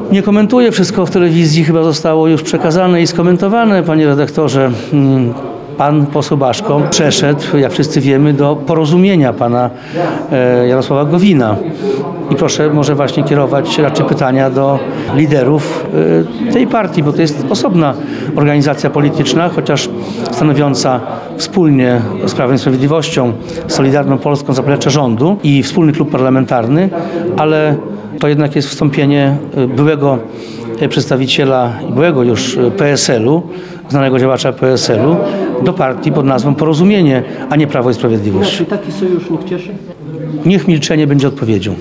Nie komentuję, wszystko w telewizji chyba zostało już przekazane i skomentowane, panie redaktorze. Pan poseł Baszko przeszedł, jak wszyscy wiemy, do porozumienia pana Jarosława Gowina. I proszę może właśnie kierować raczej pytania do liderów tej partii, bo to jest osobna organizacja polityczna, chociaż stanowiąca wspólnie z Prawem i Sprawiedliwością, Solidarną Polską zaplecze rządu i wspólny klub parlamentarny, ale to jednak jest wstąpienie byłego przedstawiciela, byłego już PSL-u, znanego działacza PSL-u, do partii pod nazwą Porozumienie, a nie Prawo i Sprawiedliwość. Czy taki sojusznik cieszy? Niech milczenie będzie odpowiedzią.